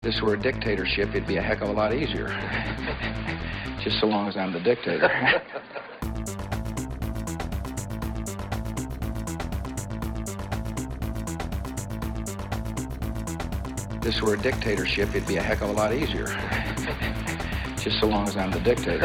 If this were a dictatorship, it'd be a heck of a lot easier. Just so long as I'm the dictator. If this were a dictatorship, it'd be a heck of a lot easier. Just so long as I'm the dictator.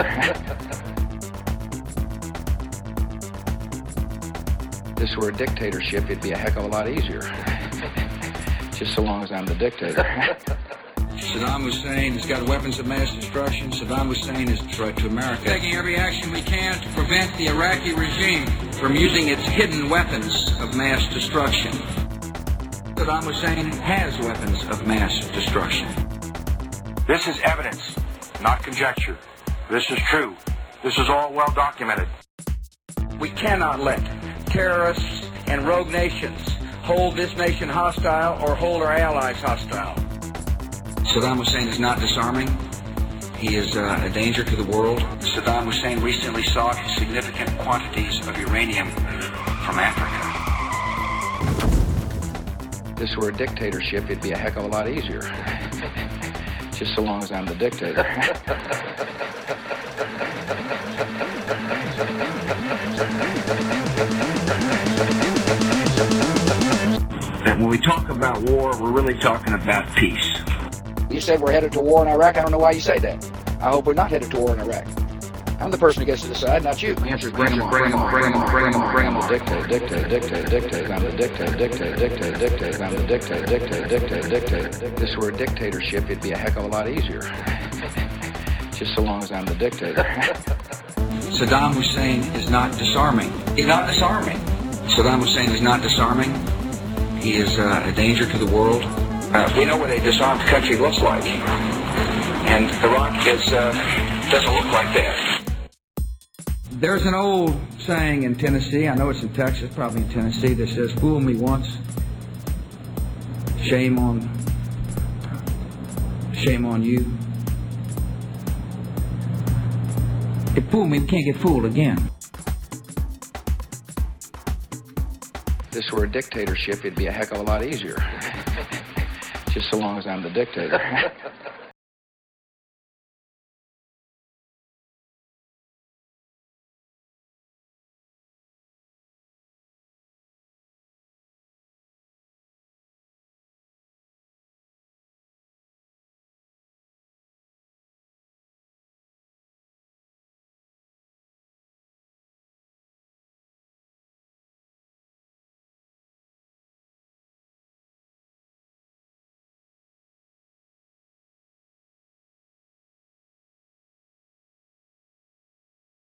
If this were a dictatorship, it'd be a heck of a lot easier. Just so long as I'm the dictator. Saddam Hussein has got weapons of mass destruction. Saddam Hussein is a threat to America. Taking every action we can to prevent the Iraqi regime from using its hidden weapons of mass destruction. Saddam Hussein has weapons of mass destruction. This is evidence, not conjecture. This is true. This is all well documented. We cannot let terrorists and rogue nations hold this nation hostile or hold our allies hostile. Saddam Hussein is not disarming. He is a danger to the world. Saddam Hussein recently sought significant quantities of uranium from Africa. If this were a dictatorship, it'd be a heck of a lot easier. Just so long as I'm the dictator. That when we talk about war, we're really talking about peace. You said we're headed to war in Iraq. I don't know why you say that. I hope we're not headed to war in Iraq. I'm the person who gets to decide, not you. The answer is bring them on, bring them on, bring them on, bring them on, bring them on. Dictator, dictator, dictator, dictator. I'm the dictator, dictator, dictator, dictator. I'm the dictator, dictator, dictator, dictator. If this were a dictatorship, it'd be a heck of a lot easier. Just so long as I'm the dictator. Saddam Hussein is not disarming. He's not disarming. Saddam Hussein is not disarming. He is a danger to the world. We know what a disarmed country looks like, and Iraq doesn't look like that. There's an old saying in Tennessee, I know it's in Texas, probably in Tennessee, that says, "Fool me once, shame on you." If fool me, we can't get fooled again. If this were a dictatorship, it'd be a heck of a lot easier. Just so long as I'm the dictator.